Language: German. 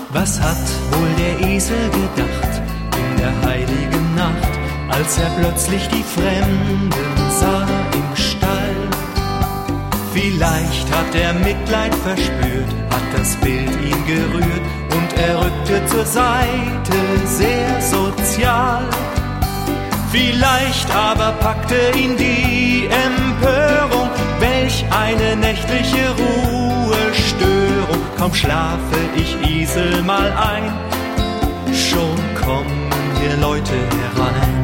Was hat wohl der Esel gedacht in der heiligen Nacht, als er plötzlich die Fremden sah im Stall? Vielleicht hat er Mitleid verspürt, hat das Bild ihn gerührt und er rückte zur Seite, sehr sozial. Vielleicht aber packte ihn die Empörung, welch eine nächtliche Ruhestörung. Kaum schlafe ich Esel mal ein, schon kommen hier Leute herein.